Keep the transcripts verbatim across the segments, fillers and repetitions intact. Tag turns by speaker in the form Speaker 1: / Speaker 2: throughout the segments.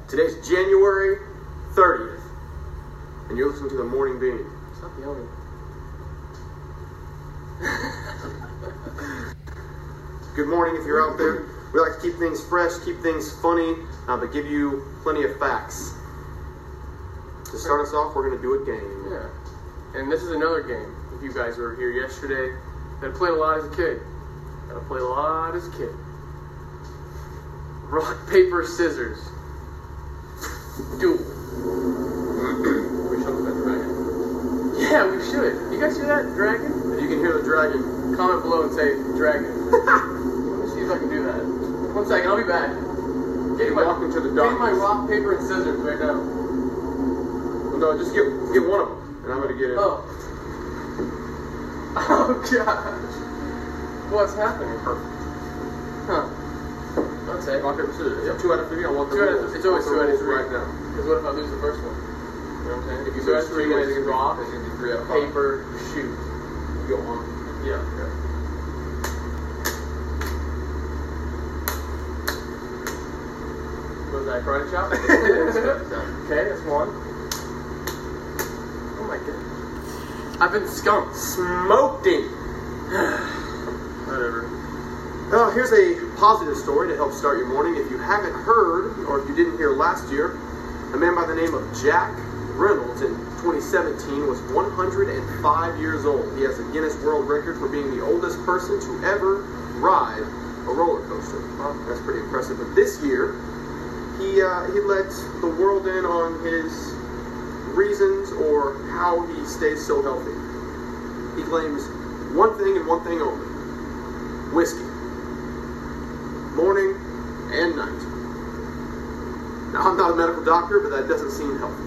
Speaker 1: Today's January thirtieth, and you're listening to The Morning Bean.
Speaker 2: Stop yelling.
Speaker 1: Good morning if you're out there. We like to keep things fresh, keep things funny, uh, but give you plenty of facts. To start us off, we're going to do a game.
Speaker 2: Yeah. And this is another game. If you guys were here yesterday, I played a lot as a kid. I played a lot as a kid. Rock, paper, scissors. Duel.
Speaker 1: We should look at the dragon.
Speaker 2: Yeah, we should. You guys hear that dragon?
Speaker 1: If you can hear the dragon,
Speaker 2: Comment below and say dragon. Let me see if I can do that. One second, I'll be back.
Speaker 1: get walk into the
Speaker 2: Get
Speaker 1: darkness.
Speaker 2: my rock, paper, and scissors right now.
Speaker 1: Well, no, just get get one of them, and I'm going to get it.
Speaker 2: Oh. Oh gosh. What's happening?
Speaker 1: Perfect.
Speaker 2: Huh. Okay.
Speaker 1: Rock, paper, scissors. Yep, two out of three. I want the
Speaker 2: Two out of
Speaker 1: rules.
Speaker 2: it's always
Speaker 1: I want
Speaker 2: two
Speaker 1: the
Speaker 2: out of
Speaker 1: rules
Speaker 2: three.
Speaker 1: right now.
Speaker 2: Because what if I lose the first one? You know what I'm saying?
Speaker 1: If you
Speaker 2: two out
Speaker 1: lose
Speaker 2: of three,
Speaker 1: three,
Speaker 2: then it's rock,
Speaker 1: it's going to be three out of five.
Speaker 2: paper, shoot.
Speaker 1: You go on.
Speaker 2: Yeah.
Speaker 1: Okay.
Speaker 2: Was that karate chop? Okay, that's one. Oh my goodness. I've been skunked.
Speaker 1: Smoked him.
Speaker 2: Whatever.
Speaker 1: Uh, here's a positive story to help start your morning. If you haven't heard, or if you didn't hear last year, a man by the name of Jack Reynolds in twenty seventeen was one hundred five years old. He has a Guinness World Record for being the oldest person to ever ride a roller coaster. Well, that's pretty impressive. But this year, he uh, he let the world in on his reasons or how he stays so healthy. He claims one thing and one thing only: whiskey. Morning and night. Now, I'm not a medical doctor, but that doesn't seem healthy.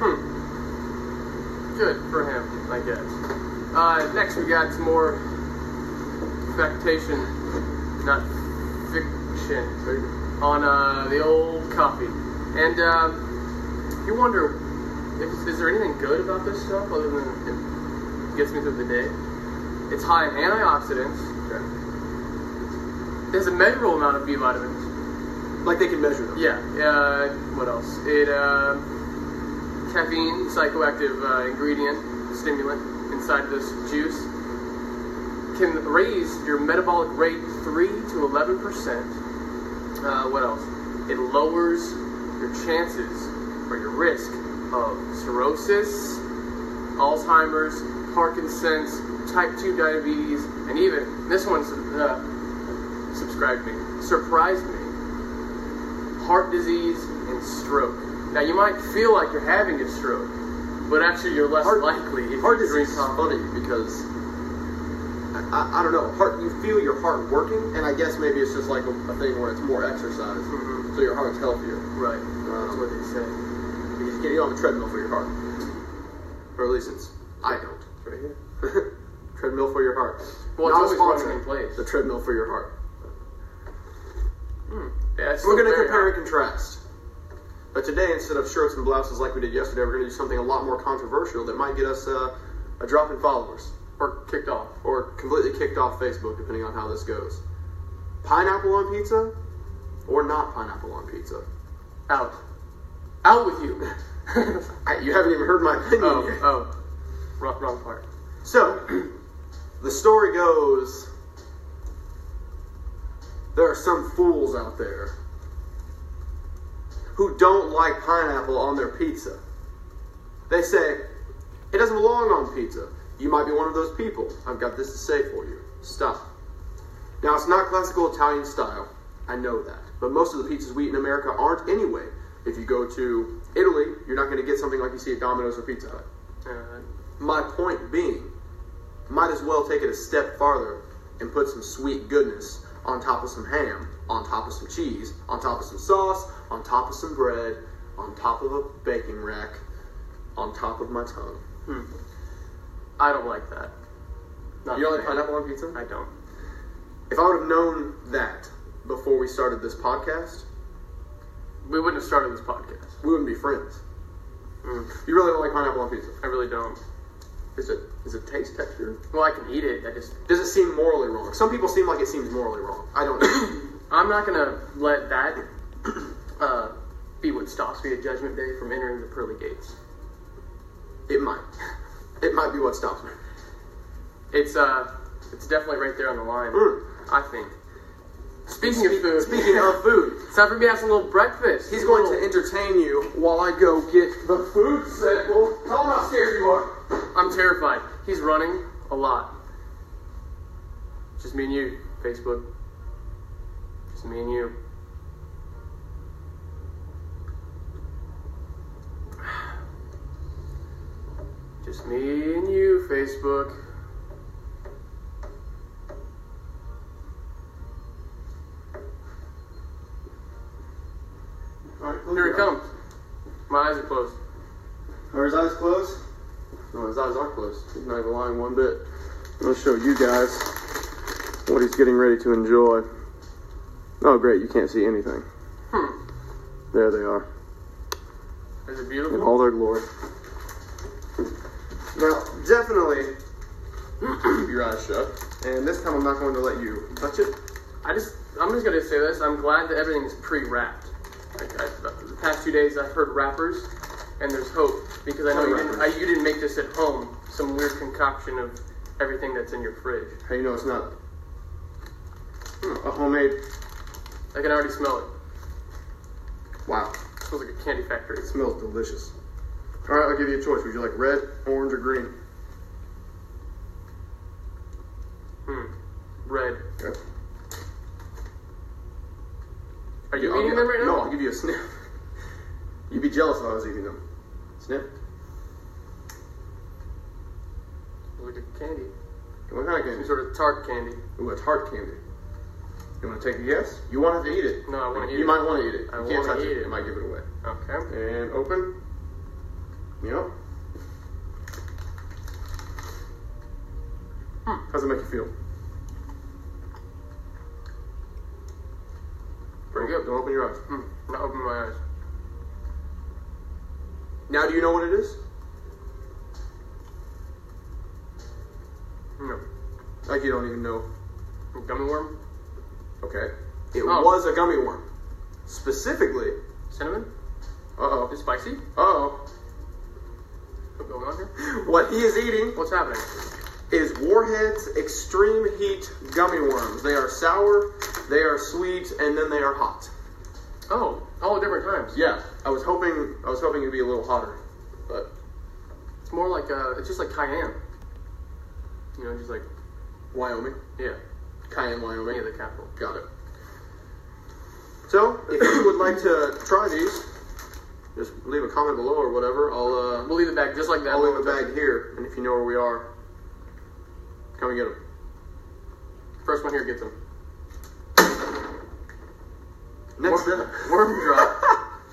Speaker 2: Hmm. Good for him, I guess. Uh, next we got some more factation, not fiction, on uh, the old coffee. And um, you wonder, is, is there anything good about this stuff other than it gets me through the day? It's high in antioxidants.
Speaker 1: Okay.
Speaker 2: There's a measurable amount of B vitamins.
Speaker 1: Like they can measure them.
Speaker 2: Yeah. Uh, what else? It uh, caffeine, psychoactive uh, ingredient, stimulant inside this juice, can raise your metabolic rate three to eleven percent. Uh, what else? It lowers your chances or your risk of cirrhosis, Alzheimer's, Parkinson's, type two diabetes, and even this one's. Uh, subscribed me, surprised me, heart disease and stroke. Now you might feel like you're having a stroke, but actually you're less
Speaker 1: Heart,
Speaker 2: likely if
Speaker 1: heart
Speaker 2: you drink
Speaker 1: disease is
Speaker 2: coffee.
Speaker 1: funny because I, I, I don't know, heart, you feel your heart working, and I guess maybe it's just like a, a thing where it's more exercise,
Speaker 2: Mm-hmm.
Speaker 1: so your heart's healthier.
Speaker 2: Right,
Speaker 1: Um,
Speaker 2: that's what they say.
Speaker 1: You just get you on the treadmill for your heart, or at least it's I don't.
Speaker 2: It's right here.
Speaker 1: Treadmill for your heart.
Speaker 2: Well, it's
Speaker 1: Not a
Speaker 2: always
Speaker 1: sponsor.
Speaker 2: running in place.
Speaker 1: The treadmill for your heart.
Speaker 2: Hmm. Yeah, it's
Speaker 1: We're going
Speaker 2: still
Speaker 1: to
Speaker 2: very
Speaker 1: compare
Speaker 2: hot.
Speaker 1: and contrast. But today, instead of shirts and blouses like we did yesterday, we're going to do something a lot more controversial that might get us uh, a drop in followers.
Speaker 2: Or kicked off.
Speaker 1: Or completely kicked off Facebook, depending on how this goes. Pineapple on pizza, or not pineapple on pizza?
Speaker 2: Out. Out with you.
Speaker 1: I, you haven't even heard my opinion
Speaker 2: oh,
Speaker 1: yet.
Speaker 2: oh. Wrong, wrong part.
Speaker 1: So, the story goes, there are some fools out there who don't like pineapple on their pizza. They say, it doesn't belong on pizza. You might be one of those people. I've got this to say for you. Stop. Now, it's not classical Italian style. I know that. But most of the pizzas we eat in America aren't anyway. If you go to Italy, you're not going to get something like you see at Domino's or Pizza Hut.
Speaker 2: Uh,
Speaker 1: My point being, might as well take it a step farther and put some sweet goodness on top of some ham, on top of some cheese, on top of some sauce, on top of some bread, on top of a baking rack, on top of my tongue.
Speaker 2: hmm. I don't like that. Not
Speaker 1: You don't
Speaker 2: a
Speaker 1: like
Speaker 2: fan.
Speaker 1: pineapple on pizza?
Speaker 2: I don't.
Speaker 1: If I would have known that before we started this podcast,
Speaker 2: We wouldn't have started this podcast.
Speaker 1: we wouldn't be friends.
Speaker 2: Mm.
Speaker 1: You really don't like pineapple on pizza?
Speaker 2: I really don't.
Speaker 1: Is it is it taste texture?
Speaker 2: Well, I can eat it. I just
Speaker 1: Does it seem morally wrong? Some people seem like it seems morally wrong. I don't know.
Speaker 2: I'm not gonna let that uh, be what stops me at Judgment Day from entering the pearly gates.
Speaker 1: It might. It might be what stops me.
Speaker 2: It's uh, it's definitely right there on the line.
Speaker 1: Mm.
Speaker 2: I think. Speaking of food.
Speaker 1: Speaking of food.
Speaker 2: It's time for me to have some little breakfast.
Speaker 1: He's going to entertain you while I go get the food set. Well, tell him how scared you are.
Speaker 2: I'm terrified. He's running a lot. Just me and you, Facebook. Just me and you. Just me and you, Facebook.
Speaker 1: All right,
Speaker 2: Here he comes. My eyes are closed.
Speaker 1: Are his eyes closed? No, his eyes are closed. He's not even lying one bit. I'll show you guys what he's getting ready to enjoy. Oh, great. You can't see anything.
Speaker 2: Hmm.
Speaker 1: There they are.
Speaker 2: Is it
Speaker 1: In
Speaker 2: beautiful?
Speaker 1: all their glory. Now, definitely keep your eyes shut. And this time I'm not going to let you touch it.
Speaker 2: I just, I'm just gonna say this. I'm glad that everything is pre-wrapped. Like I, the past two days, I've heard rappers, and there's hope because I know you didn't, I, you didn't make this at home. Some weird concoction of everything that's in your fridge.
Speaker 1: How you know it's not a homemade?
Speaker 2: I can already smell it.
Speaker 1: Wow,
Speaker 2: It smells like a candy factory.
Speaker 1: it smells delicious. All right, I'll give you a choice. Would you like red, orange, or green?
Speaker 2: Hmm. Red.
Speaker 1: Okay.
Speaker 2: Are you
Speaker 1: I'll
Speaker 2: eating
Speaker 1: gi-
Speaker 2: them right now?
Speaker 1: No, I'll give you a sniff. You'd be jealous if I was eating them. Sniff.
Speaker 2: Like a candy.
Speaker 1: What kind of
Speaker 2: Some
Speaker 1: candy?
Speaker 2: sort of tart candy.
Speaker 1: Ooh, it's tart candy. You want to take a guess? You won't have to eat it.
Speaker 2: No, I want to eat
Speaker 1: You
Speaker 2: it.
Speaker 1: might want to eat it.
Speaker 2: I
Speaker 1: You can't
Speaker 2: wanna
Speaker 1: touch
Speaker 2: eat
Speaker 1: it.
Speaker 2: it.
Speaker 1: It might give it away.
Speaker 2: Okay.
Speaker 1: And open. Yep.
Speaker 2: Hmm.
Speaker 1: How's it make you feel?
Speaker 2: Pretty good.
Speaker 1: Don't open your eyes.
Speaker 2: Hmm. Not opening my eyes.
Speaker 1: Now, do you know what it is?
Speaker 2: No.
Speaker 1: Like you don't even know.
Speaker 2: A gummy worm?
Speaker 1: Okay. It
Speaker 2: Oh.
Speaker 1: was a gummy worm. Specifically.
Speaker 2: Cinnamon?
Speaker 1: Uh-oh.
Speaker 2: Is it spicy?
Speaker 1: Uh-oh.
Speaker 2: What's going on here?
Speaker 1: What he is eating
Speaker 2: What's happening?
Speaker 1: is Warhead's Extreme Heat Gummy Worms. They are sour, they are sweet, and then they are hot.
Speaker 2: Oh, all at different times.
Speaker 1: Yeah, I was hoping I was hoping it'd be a little hotter, but
Speaker 2: It's more like, uh, it's just like cayenne. You know, just like,
Speaker 1: Wyoming,
Speaker 2: yeah.
Speaker 1: Cayenne, Wyoming.
Speaker 2: Yeah, the capital.
Speaker 1: Got it. So, if you would like to try these, just leave a comment below or whatever. I'll uh,
Speaker 2: We'll leave it back just like that.
Speaker 1: I'll leave a bag here, and if you know where we are, come and get them.
Speaker 2: First one here gets them.
Speaker 1: Next
Speaker 2: Worm,
Speaker 1: up,
Speaker 2: worm drop.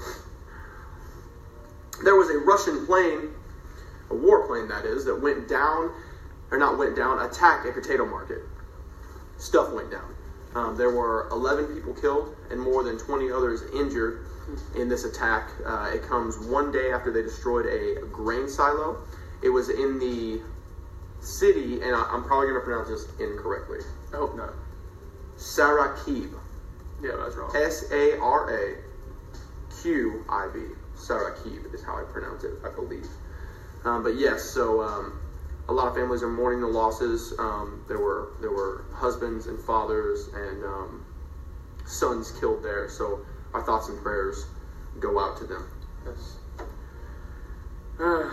Speaker 1: there was a Russian plane, a warplane that is, that went down, or not went down, attacked a potato market. Stuff went down. Um, there were eleven people killed and more than twenty others injured in this attack. Uh, it comes one day after they destroyed a grain silo. It was in the city, and I, I'm probably going to pronounce this incorrectly,
Speaker 2: I hope not.
Speaker 1: Sarakib.
Speaker 2: Yeah, that's wrong.
Speaker 1: S A R A Q I B. Sarakib is how I pronounce it, I believe. Um, but yes, so um, a lot of families are mourning the losses. Um, there were there were husbands and fathers and um, sons killed there. So our thoughts and prayers go out to them.
Speaker 2: Yes. Uh,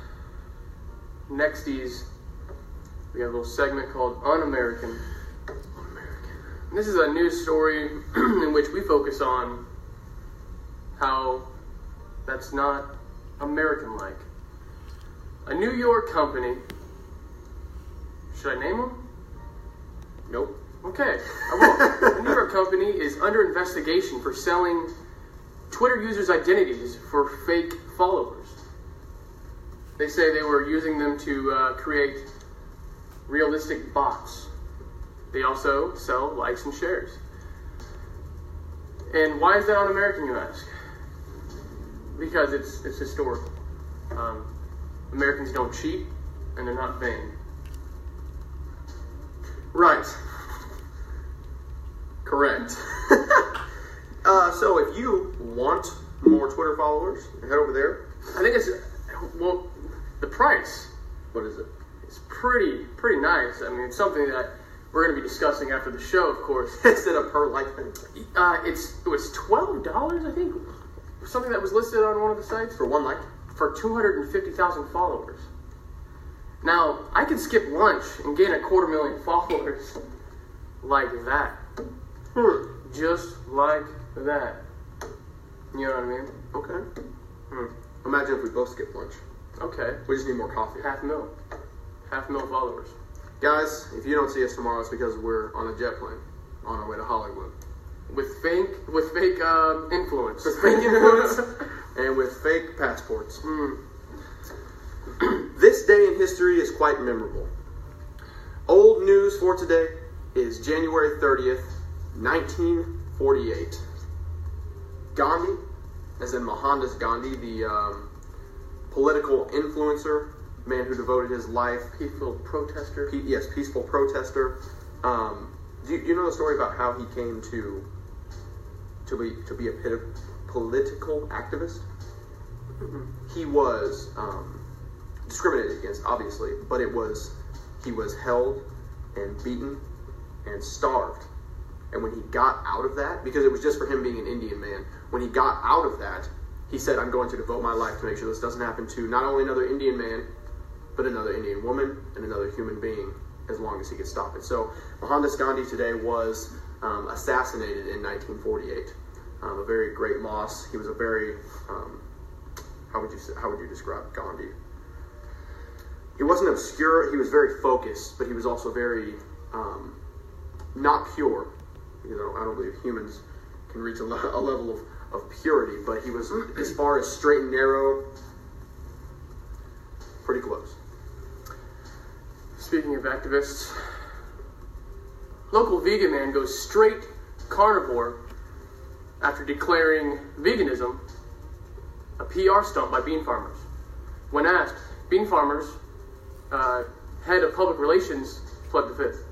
Speaker 2: Nexties, we have a little segment called Un-American. And this is a news story in which we focus on how that's not American-like. A New York company. Should I name them?
Speaker 1: Nope.
Speaker 2: Okay, I will. A New York company is under investigation for selling Twitter users' identities for fake followers. They say they were using them to uh, create realistic bots. They also sell likes and shares. And why is that un-American, you ask? Because it's it's historical. Um, Americans don't cheat, and they're not vain.
Speaker 1: Right. Correct. uh, so if you want more Twitter followers, head over there.
Speaker 2: I think it's, well, the price.
Speaker 1: What is it?
Speaker 2: It's pretty, pretty nice. I mean, it's something that we're going to be discussing after the show, of course.
Speaker 1: Is it a per like thing?
Speaker 2: Uh, it's it was twelve dollars, I think, something that was listed on one of the sites
Speaker 1: For one like?
Speaker 2: for two hundred fifty thousand followers. Now, I could skip lunch and gain a quarter million followers like that,
Speaker 1: Hmm.
Speaker 2: just like that. You know what I mean?
Speaker 1: Okay.
Speaker 2: Hmm.
Speaker 1: Imagine if we both skip lunch.
Speaker 2: Okay,
Speaker 1: We just need more coffee.
Speaker 2: half mil, half mil followers.
Speaker 1: Guys, if you don't see us tomorrow, it's because we're on a jet plane on our way to Hollywood.
Speaker 2: With fake, with fake um, influence.
Speaker 1: With fake influence and with fake passports.
Speaker 2: Mm.
Speaker 1: This day in history is quite memorable. Old news for today is January thirtieth, nineteen forty-eight. Gandhi, as in Mohandas Gandhi, the um, political influencer, man who devoted his life,
Speaker 2: Peaceful protester.
Speaker 1: pe- yes, peaceful protester. Um, do, you, do you know the story about how he came to to be to be a pit- political activist? He was um, discriminated against, obviously, but it was he was held and beaten and starved. And when he got out of that, because it was just for him being an Indian man, when he got out of that, he said, "I'm going to devote my life to make sure this doesn't happen to not only another Indian man, but another Indian woman and another human being, as long as he could stop it." So Mohandas Gandhi today was um, assassinated in nineteen forty-eight. Um, a very great loss. He was a very um, how would you say, how would you describe Gandhi? He wasn't obscure. He was very focused, but he was also very um, not pure. You know, I don't believe humans can reach a, le- a level of, of purity, but he was, as far as straight and narrow, pretty close.
Speaker 2: Speaking of activists, local vegan man goes straight carnivore after declaring veganism a P R stunt by bean farmers. When asked, bean farmers, uh, head of public relations, pled the fifth.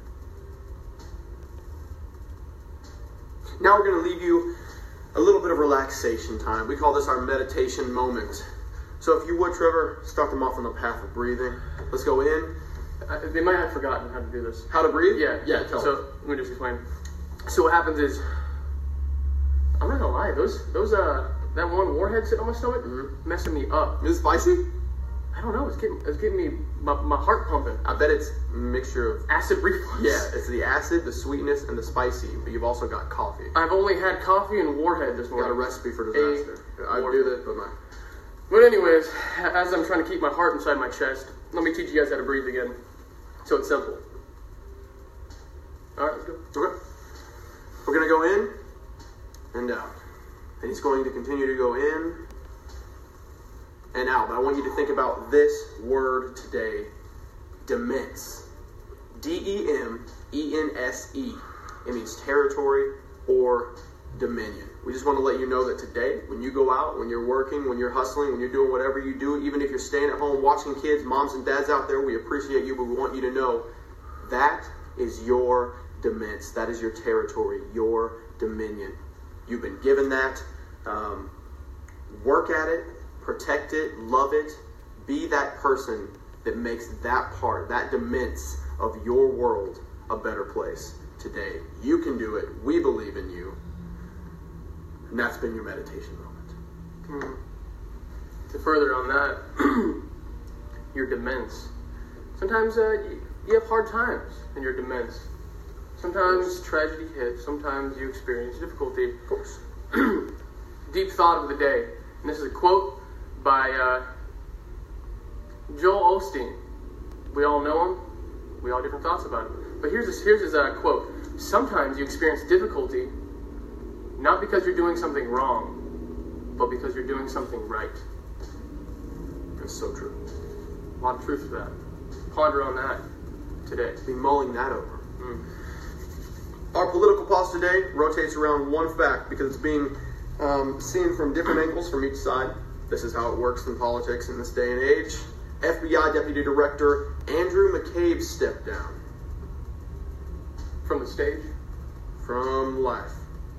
Speaker 1: Now we're going to leave you a little bit of relaxation time. We call this our meditation moment. So if you would, Trevor, start them off on the path of breathing. Let's go in.
Speaker 2: Uh, they might have forgotten how to do this.
Speaker 1: How to breathe?
Speaker 2: Yeah,
Speaker 1: Yeah, tell
Speaker 2: So
Speaker 1: them.
Speaker 2: let me just explain. So what happens is, I'm not gonna lie, those those uh that one warhead sitting on my stomach
Speaker 1: Mhm.
Speaker 2: messing me up.
Speaker 1: Is it spicy?
Speaker 2: I don't know. It's getting it's getting me my, my heart pumping.
Speaker 1: I bet it's a mixture of...
Speaker 2: Acid reflux.
Speaker 1: Yeah, it's the acid, the sweetness, and the spicy, but you've also got coffee.
Speaker 2: I've only had coffee and warhead this
Speaker 1: Got
Speaker 2: morning.
Speaker 1: a recipe for disaster. I do this, but my...
Speaker 2: But anyways, as I'm trying to keep my heart inside my chest, let me teach you guys how to breathe again. So it's simple. All right, let's go.
Speaker 1: Okay. We're going to go in and out. And he's going to continue to go in and out. But I want you to think about this word today, demense. D E M E N S E. It means territory or dominion. We just want to let you know that today, when you go out, when you're working, when you're hustling, when you're doing whatever you do, even if you're staying at home watching kids, moms and dads out there, we appreciate you, but we want you to know that is your demense. That is your territory, your dominion. You've been given that. Um, work at it, protect it, love it. Be that person that makes that part, that demense of your world a better place today. You can do it. We believe in you. And that's been your meditation moment.
Speaker 2: Hmm. To further on that, your demense. Sometimes uh, you, you have hard times in your demence. Sometimes tragedy hits. Sometimes you experience difficulty.
Speaker 1: Of course.
Speaker 2: Deep thought of the day. And this is a quote by uh, Joel Osteen. We all know him. We all have different thoughts about him. But here's his, here's his uh, quote. Sometimes you experience difficulty not because you're doing something wrong, but because you're doing something right.
Speaker 1: That's so true.
Speaker 2: A lot of truth to that. Ponder on that today.
Speaker 1: Be mulling that over.
Speaker 2: Mm.
Speaker 1: Our political pause today rotates around one fact because it's being um, seen from different angles from each side. This is how it works in politics in this day and age. F B I Deputy Director Andrew McCabe stepped down
Speaker 2: From the stage.
Speaker 1: from life.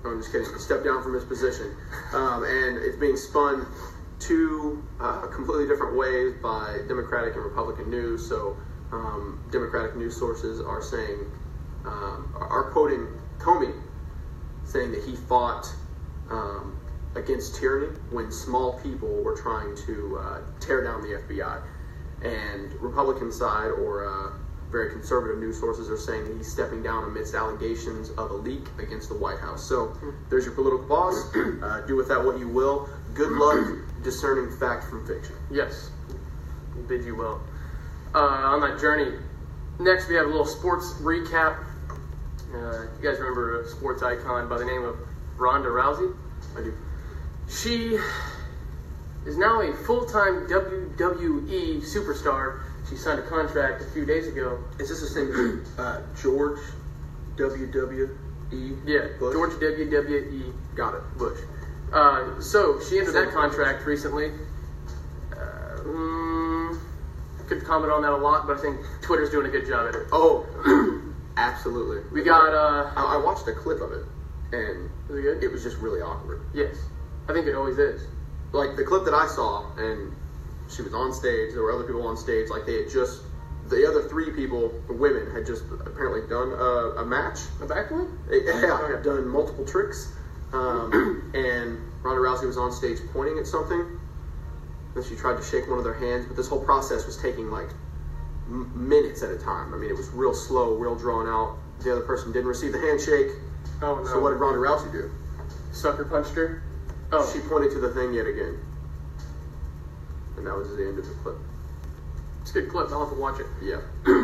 Speaker 1: No, I'm just kidding. He stepped down from his position. Um, and it's being spun two uh, completely different ways by Democratic and Republican news. So um, Democratic news sources are saying, um, are quoting Comey, saying that he fought um, against tyranny when small people were trying to uh, tear down the F B I. And Republican side, or uh, very conservative news sources, are saying that he's stepping down amidst allegations of a leak against the White House. So there's your political pause. Uh, do with that what you will. Good luck discerning fact from fiction.
Speaker 2: Yes, bid you well. Uh, on that journey, next we have a little sports recap. Uh, you guys remember a sports icon by the name of Ronda Rousey?
Speaker 1: I do.
Speaker 2: She is now a full-time W W E superstar. She signed a contract a few days ago.
Speaker 1: Is this the same uh, George W W E?
Speaker 2: Yeah,
Speaker 1: Bush?
Speaker 2: George W W E.
Speaker 1: Got it. Bush.
Speaker 2: Uh, so she ended
Speaker 1: Same
Speaker 2: that contract recently. Uh, mm, could comment on that a lot, but I think Twitter's doing a good job at it.
Speaker 1: Oh, absolutely.
Speaker 2: We got. Uh,
Speaker 1: I, I watched a clip of it, and
Speaker 2: was it good?
Speaker 1: it was just really awkward.
Speaker 2: Yes, I think it always is.
Speaker 1: Like the clip that I saw, and she was on stage. There were other people on stage. Like they had just, the other three people, women, had just apparently done a, a match.
Speaker 2: A backflip?
Speaker 1: They, yeah, had done multiple tricks. Um, and Ronda Rousey was on stage pointing at something. Then she tried to shake one of their hands, but this whole process was taking like m- minutes at a time. I mean, it was real slow, real drawn out. The other person didn't receive the handshake.
Speaker 2: Oh no!
Speaker 1: So what did Ronda Rousey do?
Speaker 2: Sucker punched her. Oh,
Speaker 1: She pointed to the thing yet again, and that was the end of the clip.
Speaker 2: it's a good clip. I'll have to watch it.
Speaker 1: Yeah.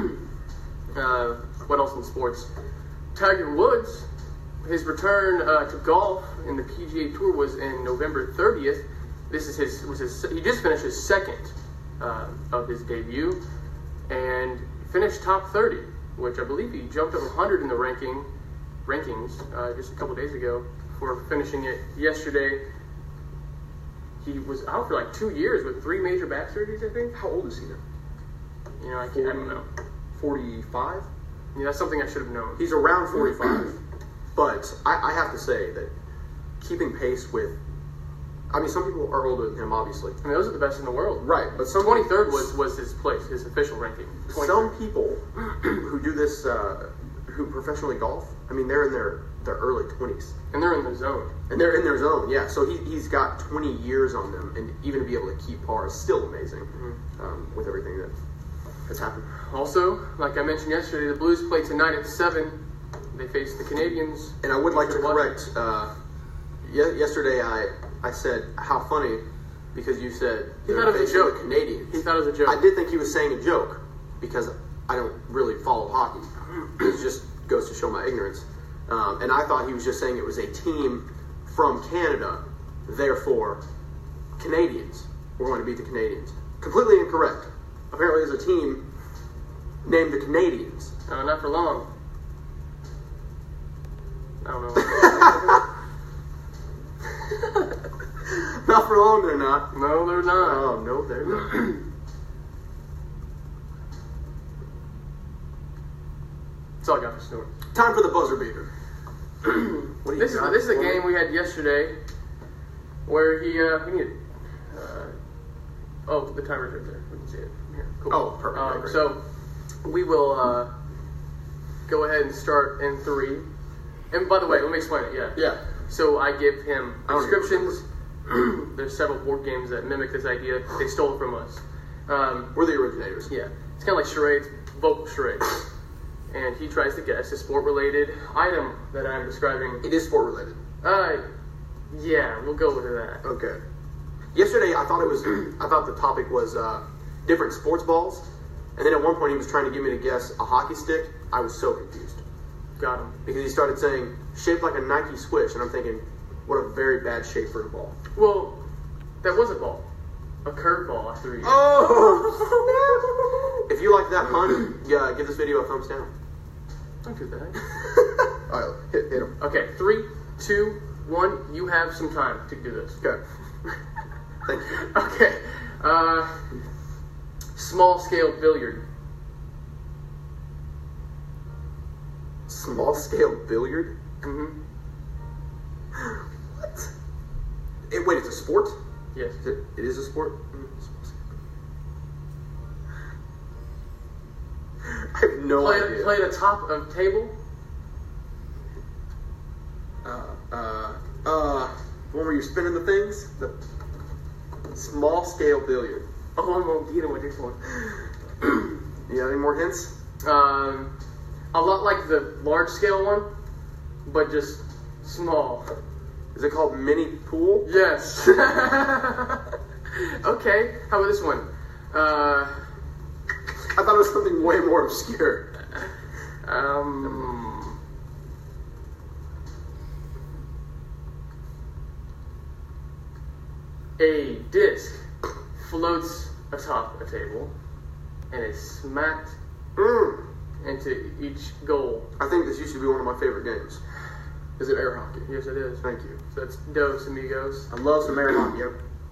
Speaker 2: Uh, what else in sports? Tiger Woods, his return uh, to golf in the P G A Tour was in November thirtieth. This is his was his he just finished his second uh, of his debut and finished top thirty, which I believe he jumped up one hundred in the ranking rankings uh, just a couple days ago for finishing it yesterday. He was out for like two years with three major back surgeries, I think.
Speaker 1: How old is he now?
Speaker 2: You know, I can't. I don't know.
Speaker 1: forty-five?
Speaker 2: Yeah, that's something I should have known.
Speaker 1: He's around forty-five. But I, I have to say that keeping pace with, I mean, some people are older than him, obviously.
Speaker 2: I mean, those are the best in the world.
Speaker 1: Right, but some
Speaker 2: twenty-third was, was his place, his official ranking.
Speaker 1: some people who do this, uh, who professionally golf, I mean, they're in their, their early twenties.
Speaker 2: And they're in the zone.
Speaker 1: And they're in their zone, yeah. So he, he's got twenty years on them, and even to be able to keep par is still amazing
Speaker 2: Mm-hmm.
Speaker 1: um, with everything that has happened.
Speaker 2: Also, like I mentioned yesterday, the Blues play tonight at seven. They face the Canadians.
Speaker 1: And I would like to
Speaker 2: What?
Speaker 1: correct, uh, ye- yesterday I, I said, how funny, because you said
Speaker 2: He
Speaker 1: they're
Speaker 2: thought it was a
Speaker 1: facing
Speaker 2: joke.
Speaker 1: the Canadians.
Speaker 2: He thought it was a joke.
Speaker 1: I did think he was saying a joke, because I don't really follow hockey. It just goes to show my ignorance. Um, and I thought he was just saying it was a team from Canada, therefore Canadians were going to beat the Canadians. Completely incorrect. Apparently there's a team named the Canadians.
Speaker 2: Uh, not for long. I don't know.
Speaker 1: Not for long, they're not.
Speaker 2: No, they're not.
Speaker 1: Oh, no, they're not.
Speaker 2: That's all I got for Snort.
Speaker 1: Time for the buzzer beater. What do you
Speaker 2: This is
Speaker 1: got
Speaker 2: this is a
Speaker 1: for me?
Speaker 2: game we had yesterday where he uh, we need uh, oh the timer's right there. We can see it here. Cool.
Speaker 1: Oh, perfect.
Speaker 2: Um,
Speaker 1: Great.
Speaker 2: so we will uh, go ahead and start in three. And by the way, let me explain it. Yeah.
Speaker 1: Yeah.
Speaker 2: So I give him
Speaker 1: I don't
Speaker 2: descriptions. There's several board games that mimic this idea. They stole it from us. Um,
Speaker 1: We're the originators.
Speaker 2: yeah, it's kind of like charades, vocal charades. And he tries to guess a sport-related item that I'm describing.
Speaker 1: It is sport related.
Speaker 2: Uh, yeah, we'll go with that.
Speaker 1: Okay. Yesterday, I thought it was. I thought the topic was uh, different sports balls, and then at one point he was trying to get me to guess a hockey stick. I was so confused
Speaker 2: Got him.
Speaker 1: because he started saying shaped like a Nike Swish, and I'm thinking, what a very bad shape for a ball.
Speaker 2: Well, that was a ball. A curveball after you.
Speaker 1: Oh! If you like that pun, yeah, give this video a thumbs down.
Speaker 2: Don't do that.
Speaker 1: All right, hit, hit him.
Speaker 2: Okay, three, two, one. You have some time to do this.
Speaker 1: Okay. Thank you.
Speaker 2: Okay. Uh, small scale billiard.
Speaker 1: Small scale billiard.
Speaker 2: Mm-hmm.
Speaker 1: It, wait, it's a sport?
Speaker 2: Yes.
Speaker 1: Is it, it is a sport? I have no
Speaker 2: play,
Speaker 1: idea.
Speaker 2: Play the top of table.
Speaker 1: Uh, uh, uh, the one where you're spinning the things? The small scale billiard.
Speaker 2: Oh, I'm gonna get him with this one.
Speaker 1: You got any more hints?
Speaker 2: Um, a lot like the large scale one, but just small.
Speaker 1: Is it called mini pool?
Speaker 2: Yes. Okay, how about this one? Uh,
Speaker 1: I thought it was something way more obscure.
Speaker 2: um, a disc floats atop a table and is smacked
Speaker 1: Mm.
Speaker 2: into each goal.
Speaker 1: I think this used to be one of my favorite games. Is it air hockey?
Speaker 2: Yes, it is.
Speaker 1: Thank you.
Speaker 2: So that's Dos Amigos.
Speaker 1: I love some air hockey. Yep.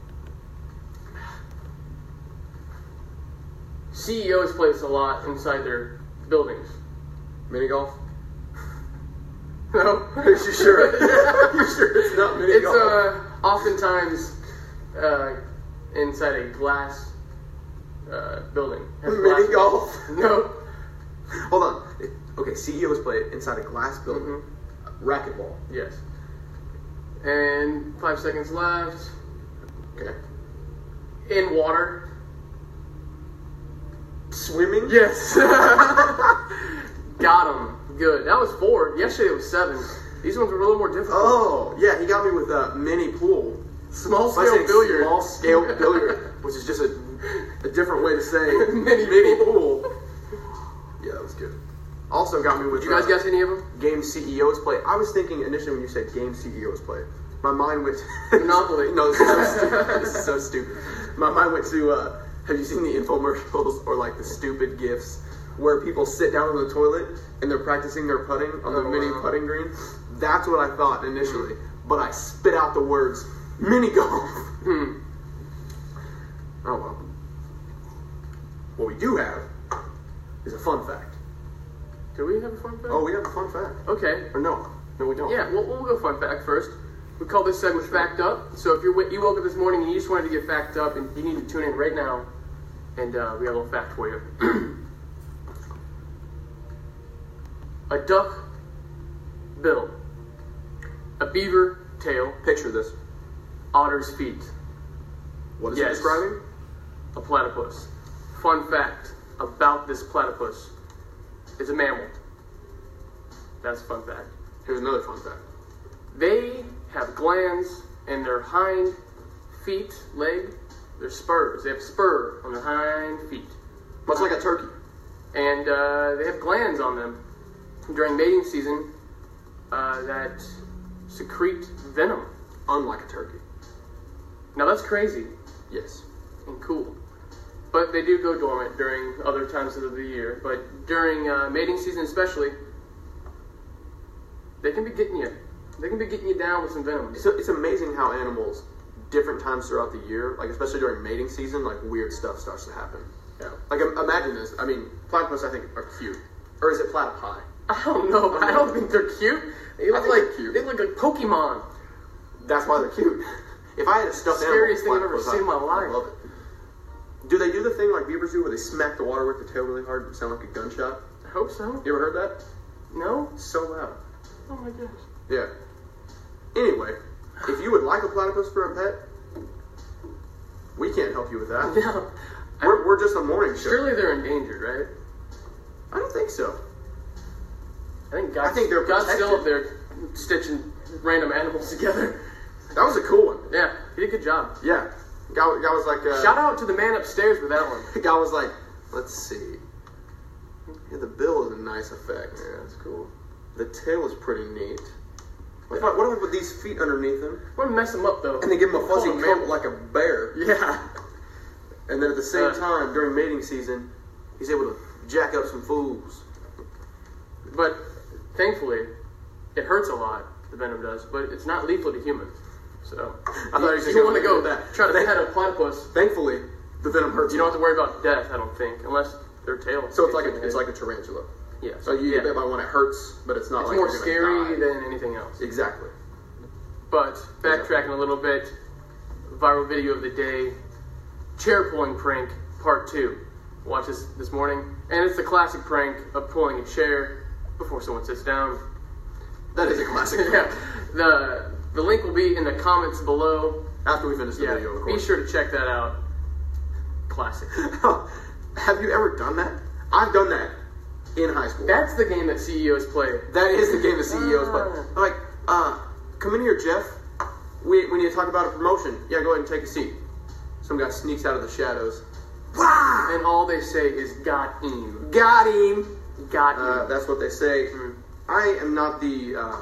Speaker 2: C E Os play this a lot inside their buildings.
Speaker 1: Mini golf?
Speaker 2: No?
Speaker 1: Are you sure? You sure it's not mini
Speaker 2: It's
Speaker 1: golf?
Speaker 2: uh, oftentimes uh, inside a glass uh, building. Has
Speaker 1: Mini
Speaker 2: glass-
Speaker 1: golf?
Speaker 2: No.
Speaker 1: Hold on. It- okay, C E Os play it inside a glass building.
Speaker 2: Mhm.
Speaker 1: Racquetball.
Speaker 2: Yes. And five seconds left.
Speaker 1: Okay.
Speaker 2: In water.
Speaker 1: Swimming?
Speaker 2: Yes. Got him. Good. That was four. Yesterday it was seven. These ones were a little more difficult.
Speaker 1: Oh, yeah, he got me with a mini pool.
Speaker 2: Small
Speaker 1: So I
Speaker 2: scale
Speaker 1: said
Speaker 2: billiard.
Speaker 1: Small scale billiard, which is just a, a different way to say
Speaker 2: Mini
Speaker 1: mini
Speaker 2: pool.
Speaker 1: pool. Yeah, that was good. Also got me with
Speaker 2: Did you guys
Speaker 1: uh,
Speaker 2: guess any of them?
Speaker 1: game C E Os play. I was thinking initially when you said game C E Os play, my mind went
Speaker 2: Monopoly.
Speaker 1: No, this is so stupid. This is so stupid. My mind went to uh, have you seen the infomercials or like the stupid gifs where people sit down on the toilet and they're practicing their putting on the
Speaker 2: Oh,
Speaker 1: mini
Speaker 2: wow.
Speaker 1: putting green? That's what I thought initially, but I spit out the words mini golf.
Speaker 2: Hmm.
Speaker 1: Oh well. What we do have is a fun fact.
Speaker 2: Do we have a fun fact?
Speaker 1: Oh, we have a fun fact.
Speaker 2: Okay.
Speaker 1: Or no, no, we don't.
Speaker 2: Yeah, we'll, we'll go fun fact first. We call this segment Fact Up. So if you're, wa- you woke up this morning and you just wanted to get fact up, and you need to tune in right now, and uh, we got a little fact for you. A duck bill, a beaver tail,
Speaker 1: Picture this.
Speaker 2: otter's feet,
Speaker 1: What is
Speaker 2: Yes.
Speaker 1: it describing?
Speaker 2: a platypus. Fun fact about this platypus: it's a mammal. That's a fun fact.
Speaker 1: Here's another fun fact.
Speaker 2: They have glands in their hind feet, leg, their spurs. They have spur on their hind feet.
Speaker 1: Much like a turkey.
Speaker 2: And uh, they have glands on them during mating season uh, that secrete venom.
Speaker 1: Unlike a turkey.
Speaker 2: Now that's crazy
Speaker 1: Yes.
Speaker 2: and cool. But they do go dormant during other times of the year. But during uh, mating season especially, they can be getting you. They can be getting you down with some venom.
Speaker 1: It's, it's amazing how animals, different times throughout the year, like especially during mating season, like weird stuff starts to happen.
Speaker 2: Yeah.
Speaker 1: Like im- imagine this. I mean, platypus I think are cute. Or is it platypi?
Speaker 2: I don't know, but I don't think they're cute. They look
Speaker 1: think
Speaker 2: like
Speaker 1: they're cute.
Speaker 2: they look like Pokemon.
Speaker 1: That's why they're cute. If I had a stuffed
Speaker 2: Scariest thing
Speaker 1: animal,
Speaker 2: I've ever
Speaker 1: platypus,
Speaker 2: seen in my
Speaker 1: I-
Speaker 2: life.
Speaker 1: I love it. Do they do the thing like beavers do where they smack the water with the tail really hard and sound like a gunshot?
Speaker 2: I hope so.
Speaker 1: You ever heard that?
Speaker 2: No?
Speaker 1: It's so loud.
Speaker 2: Oh my gosh.
Speaker 1: Yeah. Anyway, if you would like a platypus for a pet, we can't help you with that.
Speaker 2: No.
Speaker 1: We're, we're just a morning show.
Speaker 2: Surely they're endangered, right?
Speaker 1: I don't think so.
Speaker 2: I think God's,
Speaker 1: I think they're
Speaker 2: God's still
Speaker 1: protected.
Speaker 2: up there stitching random animals together.
Speaker 1: That was a cool one.
Speaker 2: Yeah, he did a good job.
Speaker 1: Yeah. Guy, guy was like, uh,
Speaker 2: Shout out to the man upstairs with that one.
Speaker 1: guy was like, let's see. Yeah, the bill is a nice effect.
Speaker 2: Yeah, that's cool.
Speaker 1: The tail is pretty neat. What if I, what if I put these feet underneath him
Speaker 2: I want to mess him up though.
Speaker 1: and then give him a fuzzy
Speaker 2: Call him
Speaker 1: coat
Speaker 2: mammal.
Speaker 1: like a bear?
Speaker 2: Yeah.
Speaker 1: And then at the same
Speaker 2: Uh.
Speaker 1: time, during mating season, he's able to jack up some fools.
Speaker 2: But thankfully, it hurts a lot. The venom does, but it's not lethal to humans. So
Speaker 1: I thought you were just
Speaker 2: if you
Speaker 1: gonna
Speaker 2: want to
Speaker 1: leave
Speaker 2: go
Speaker 1: it at that.
Speaker 2: try to
Speaker 1: Thank-
Speaker 2: pet a platypus,
Speaker 1: Thankfully, the venom hurts.
Speaker 2: you don't have to worry about death. I don't think, unless their tail.
Speaker 1: So it's like
Speaker 2: sticks
Speaker 1: a,
Speaker 2: in
Speaker 1: it's
Speaker 2: your
Speaker 1: like a tarantula.
Speaker 2: head. yeah.
Speaker 1: So you
Speaker 2: yeah.
Speaker 1: get bit by one, it hurts, but it's not
Speaker 2: It's
Speaker 1: like
Speaker 2: more
Speaker 1: you're gonna
Speaker 2: scary
Speaker 1: die.
Speaker 2: than anything else.
Speaker 1: Exactly.
Speaker 2: But backtracking a little bit, viral video of the day, chair pulling prank part two. Watch this this morning, and it's the classic prank of pulling a chair before someone sits down.
Speaker 1: That is a classic.
Speaker 2: Yeah, the the link will be in the comments below.
Speaker 1: After we finish the
Speaker 2: Yeah,
Speaker 1: video, of
Speaker 2: be
Speaker 1: course.
Speaker 2: sure to check that out. Classic.
Speaker 1: Have you ever done that? I've done that in high school.
Speaker 2: That's the game that C E Os play.
Speaker 1: That is the game the C E Os play.
Speaker 2: Ah.
Speaker 1: Like, uh, come in here, Jeff. We, we need to talk about a promotion. Yeah, go ahead and take a seat. Some guy sneaks out of the shadows. Wah!
Speaker 2: And all they say is "got him,
Speaker 1: Got him.
Speaker 2: got him."
Speaker 1: Uh, that's what they say.
Speaker 2: Mm.
Speaker 1: I am not the uh,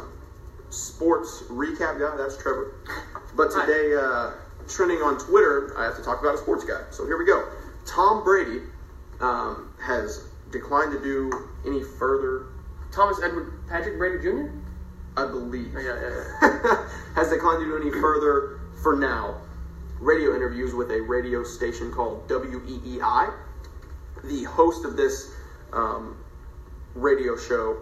Speaker 1: sports recap guy. That's Trevor. But today, uh, trending on Twitter, I have to talk about a sports guy. So here we go. Tom Brady um, has declined to do any further,
Speaker 2: Thomas Edward Patrick Brady Junior
Speaker 1: I believe,
Speaker 2: Yeah, yeah, yeah.
Speaker 1: has declined to do any further, for now, radio interviews with a radio station called W E E I. The host of this um, radio show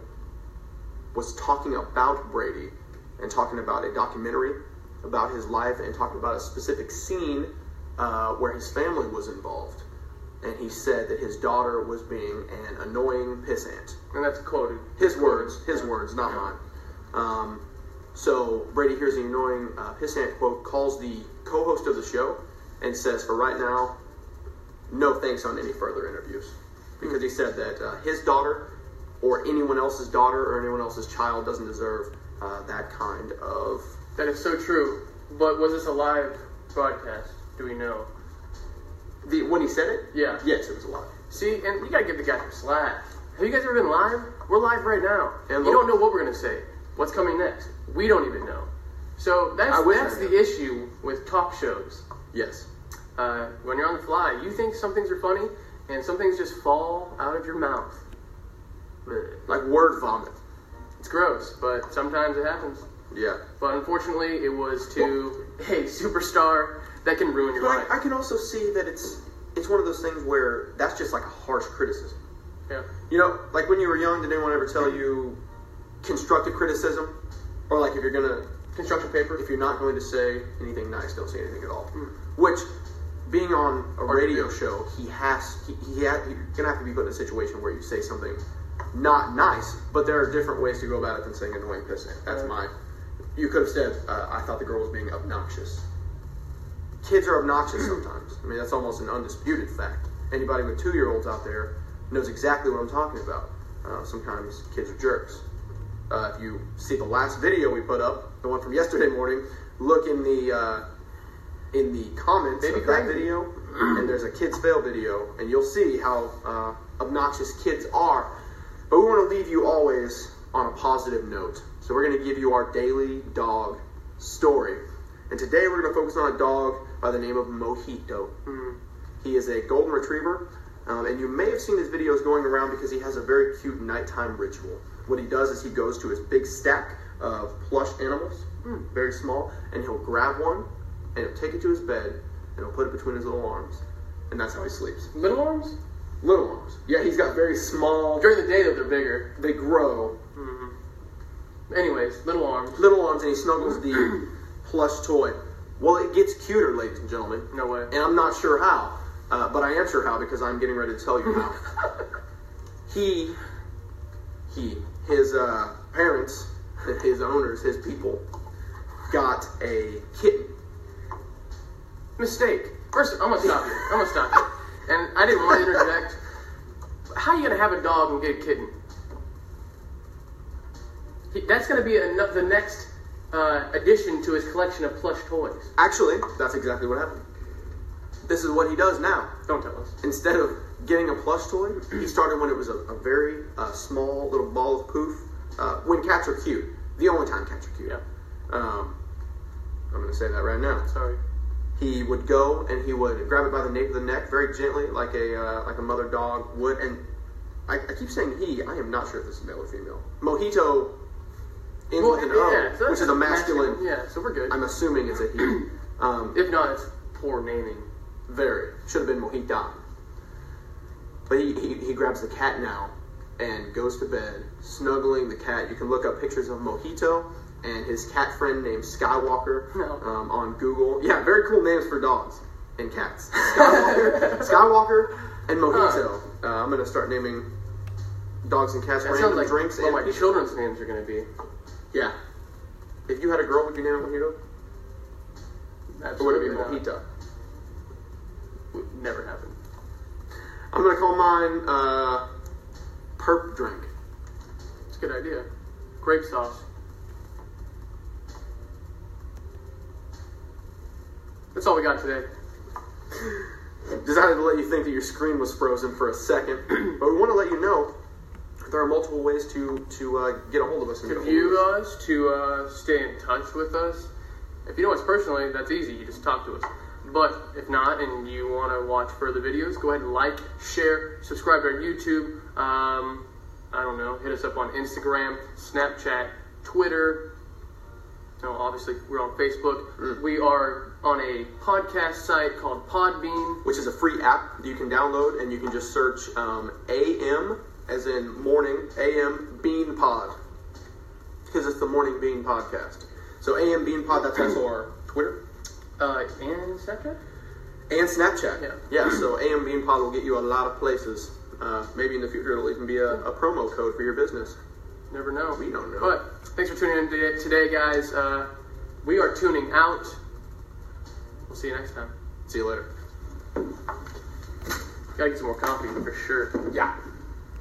Speaker 1: was talking about Brady and talking about a documentary about his life and talking about a specific scene uh, where his family was involved. And he said that his daughter was being an annoying pissant.
Speaker 2: And that's quoted.
Speaker 1: His words, his words, not mine. Um, so Brady hears the annoying uh, pissant quote, calls the co-host of the show, and says, for right now, no thanks on any further interviews. Because he said that uh, his daughter, or anyone else's daughter, or anyone else's child doesn't deserve uh, that kind of...
Speaker 2: That is so true. But was this a live broadcast? Do we know?
Speaker 1: The, when he said it?
Speaker 2: Yeah.
Speaker 1: Yes, it was a lie.
Speaker 2: See, and you gotta give the guy some slack. Have you guys ever been live? We're live right now.
Speaker 1: And
Speaker 2: you
Speaker 1: look-
Speaker 2: don't know what we're gonna say. What's coming next? We don't even know. So that's
Speaker 1: I wish
Speaker 2: that's
Speaker 1: I
Speaker 2: the
Speaker 1: knew.
Speaker 2: issue with talk shows.
Speaker 1: Yes.
Speaker 2: Uh, when you're on the fly, you think some things are funny, and some things just fall out of your mouth. Ugh.
Speaker 1: Like word vomit.
Speaker 2: It's gross, but sometimes it happens.
Speaker 1: Yeah.
Speaker 2: But unfortunately, it was to a superstar that can ruin your
Speaker 1: But
Speaker 2: life.
Speaker 1: I, I can also see that it's it's one of those things where that's just like a harsh criticism.
Speaker 2: Yeah.
Speaker 1: You know, like when you were young, did anyone ever tell you constructive criticism? Or like if you're gonna,
Speaker 2: Construction paper.
Speaker 1: if you're not going to say anything nice, don't say anything at all.
Speaker 2: Mm.
Speaker 1: Which, being on a
Speaker 2: Or
Speaker 1: radio
Speaker 2: you.
Speaker 1: show, he has, he, he ha, you're gonna have to be put in a situation where you say something not nice, but there are different ways to go about it than saying annoying pissant. That's
Speaker 2: Yeah.
Speaker 1: my, you could have said, uh, I thought the girl was being obnoxious. Kids are obnoxious sometimes. I mean, that's almost an undisputed fact. Anybody with two-year-olds out there knows exactly what I'm talking about. Uh, sometimes kids are jerks. Uh, if you see the last video we put up, the one from yesterday morning, look in the uh, in the comments
Speaker 2: Baby
Speaker 1: of that
Speaker 2: crazy.
Speaker 1: video, and there's a kids fail video, and you'll see how uh, obnoxious kids are. But we want to leave you always on a positive note. So we're going to give you our daily dog story. And today we're going to focus on a dog by the name of Mojito.
Speaker 2: Mm.
Speaker 1: He is a golden retriever, um, and you may have seen his videos going around because he has a very cute nighttime ritual. What he does is he goes to his big stack of plush animals,
Speaker 2: Mm.
Speaker 1: very small, and he'll grab one, and he'll take it to his bed, and he'll put it between his little arms, and that's how he sleeps.
Speaker 2: Little arms?
Speaker 1: Little arms. Yeah, he's got very small,
Speaker 2: During the day, though, they're bigger.
Speaker 1: they grow,
Speaker 2: Mm-hmm. Anyways, little arms.
Speaker 1: little arms, and he snuggles the plush toy. Well, it gets cuter, ladies and gentlemen,
Speaker 2: No way.
Speaker 1: and I'm not sure how, uh, but I am sure how because I'm getting ready to tell you how. he, he, his uh, parents, his owners, his people, got a kitten.
Speaker 2: Mistake. First, I'm gonna stop you. I'm gonna stop you. And I didn't want to interject. How are you gonna have a dog and get a kitten? He, that's gonna be a, the next uh, addition to his collection of plush toys.
Speaker 1: Actually, that's exactly what happened. This is what he does now.
Speaker 2: Don't tell us.
Speaker 1: Instead of getting a plush toy, he started when it was a, a very uh, small little ball of poof. Uh, when cats are cute. The only time cats are cute.
Speaker 2: Yeah.
Speaker 1: Um, I'm going to say that right now.
Speaker 2: Sorry.
Speaker 1: He would go and he would grab it by the nape of the neck very gently, like a uh, like a mother dog would. And I, I keep saying he. I am not sure if this is male or female. Mojito ends
Speaker 2: Well,
Speaker 1: with an
Speaker 2: yeah,
Speaker 1: O,
Speaker 2: so
Speaker 1: which
Speaker 2: that's
Speaker 1: is a masculine.
Speaker 2: Yeah, so we're good.
Speaker 1: I'm assuming it's a he. Um,
Speaker 2: If not, it's poor naming.
Speaker 1: Very. Should have been Mojita. But he, he, he grabs the cat now and goes to bed, snuggling the cat. You can look up pictures of Mojito and his cat friend named Skywalker
Speaker 2: No.
Speaker 1: um, on Google. Yeah, very cool names for dogs and cats. Skywalker, Skywalker, and Mojito. Uh, I'm gonna start naming dogs and cats
Speaker 2: That
Speaker 1: random
Speaker 2: sounds like
Speaker 1: drinks
Speaker 2: what
Speaker 1: and
Speaker 2: my
Speaker 1: people.
Speaker 2: children's names are going to be.
Speaker 1: Yeah. If you had a girl, would you name it Mojito? Or would it be
Speaker 2: Absolutely not.
Speaker 1: Mojito?
Speaker 2: Would never happen.
Speaker 1: I'm gonna call mine uh, Perp Drink.
Speaker 2: It's a good idea. Grape sauce. That's all we got today.
Speaker 1: Decided to let you think that your screen was frozen for a second, but we want to let you know there are multiple ways to to uh, get a hold of us. and
Speaker 2: To
Speaker 1: get a hold
Speaker 2: view
Speaker 1: of us.
Speaker 2: us, to uh, stay in touch with us. If you know us personally, that's easy. You just talk to us. But if not, and you want to watch further videos, go ahead and like, share, subscribe to our YouTube. Um, I don't know. Hit us up on Instagram, Snapchat, Twitter. No, obviously we're on Facebook.
Speaker 1: Mm.
Speaker 2: We are on a podcast site called Podbean.
Speaker 1: Which is a free app that you can download, and you can just search um, A M, as in morning, A M Bean Pod, because it's the Morning Bean Podcast. So A M Bean Pod, that's also our Twitter.
Speaker 2: Uh, and Snapchat?
Speaker 1: And Snapchat.
Speaker 2: Yeah.
Speaker 1: Yeah, so A M Bean Pod will get you a lot of places. Uh, maybe in the future it'll even be a, a promo code for your business.
Speaker 2: Never know.
Speaker 1: We don't know.
Speaker 2: But thanks for tuning in today, today guys. Uh, we are tuning out. We'll see you next time.
Speaker 1: See you later.
Speaker 2: Gotta get some more coffee for sure.
Speaker 1: Yeah.